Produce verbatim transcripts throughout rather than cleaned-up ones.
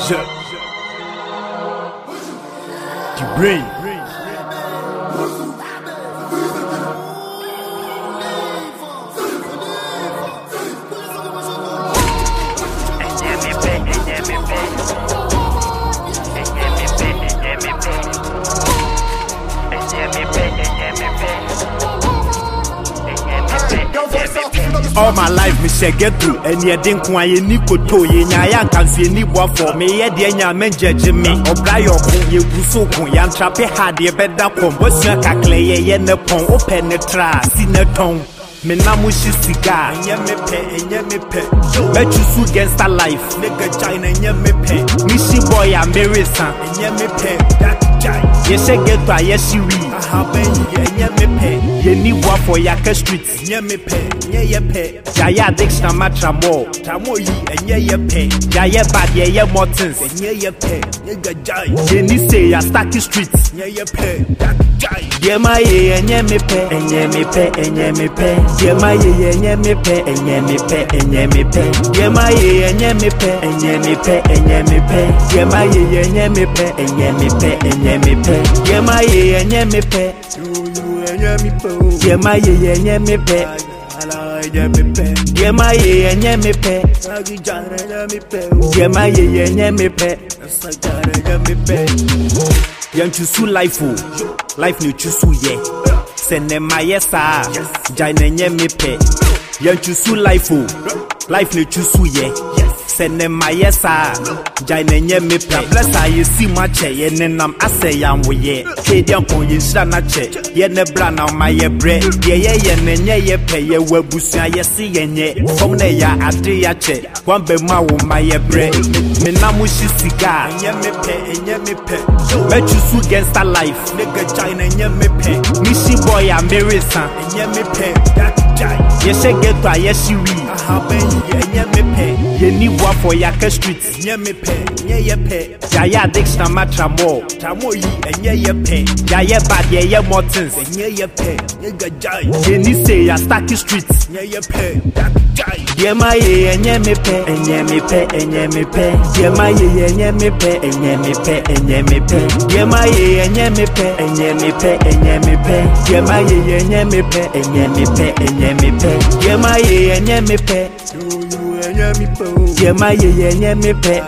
The brain. All my life, me shall get through, and yet didn't quite any koto, yan can see any boy for me, yet the young men judge me, or buy your home, you so cool, yan trap a hard, you better come, what's your caclay, yen the pong, open the trash, in the tongue. Me namushi cigar, and yet me pay, and yet me pay. Bet you sue against a life, nigga China, and yet me pay. Mishi boy, I'm very son, and yet me pay. That jai, yes, I get to a yes, you read. I have been, and yet me pay. You need one for Yaka Street, and yet me pay, yeah, yeah, pay. Jaya Dixon Matra more, Tamo ye, and yeah, yeah, pay. Jaya bad, yeah, yeah, Mortons, and yeah, yeah, pay. Nigga Jai, you need say, I stack the streets, yeah, yeah, pay. That jai, yeah, my yeah, and yeah, me pay, and yeah, me pay, and yeah, me pay. Yeah, my yeah, yeah, me pay, and yeah, me pay, and yeah, me pay. Yeah, my yeah, yeah, me pay, and yeah, me pay, and yeah, me pay. Yeah, my yeah, yeah, me pay, and yeah, me pay, and yeah, me pay. Yeah, my yeah, yeah, me pay. Yeah, my yeah, yeah, me pay. Yeah, my yeah, yeah, me pay. Yeah, my yeah, yeah, me pay. Young choose life, life no choose yeah. Send them my yes, ah, Jane me pay. Young choose life, life no choose yeah. Send them my yes, ah, Jane me pay. Bless I see my chair, and then I'm I say I'm with ye. Kadian point in Shana check, yet the brand on my bread. Yeah, yeah, yeah, yeah, yeah, pay ye webusia, yes, see, and ye. From there, I do ya check. One be my my bread. Me namushi cigar, and yeah, me pay, and yeah, me pay. Bet you sue against a life, nigga China, and yeah, me pay. Mishi boy, I'm very son, and yeah, me pay. That jai, yes, I get to a yes, you read. I have been, and yeah, me pay. You need one for Yaka Street, yeah, me pay, yeah, yeah, pay. Jaya Dixon Matra more, Tamo ye, and yeah, yeah, pay. Jaya bad, yeah, yeah, Mortons, and yeah, yeah, pay. Nigga Jai, you need say, I stack the streets, yeah, yeah, pay. That jai, yeah, my yeah, and yeah, me pay, and yeah, me pay, and yeah, me pay. Yeah, my yeah, and yeah, me pay, and yeah, me pay, and yeah, me pay. Yeah, my yeah, and yeah, me pay, and yeah, me pay, and yeah, me pay. Yeah, my yeah, and yeah, me pay, and yeah, me pay, and yeah, me pay. Yeah, my yeah, and yeah, me pay. Yeah, my yeah, yeah, me pay.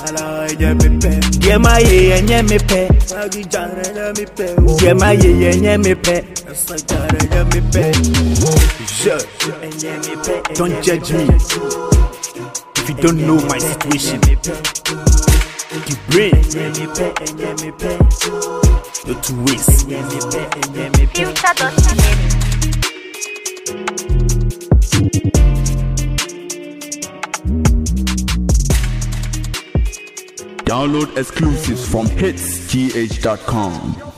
Yeah, my yeah, yeah, me pay. Yeah, my yeah, yeah, me pay. Don't judge me if you don't know my situation. The brain, you're too waste. Download exclusives from hits g h dot com.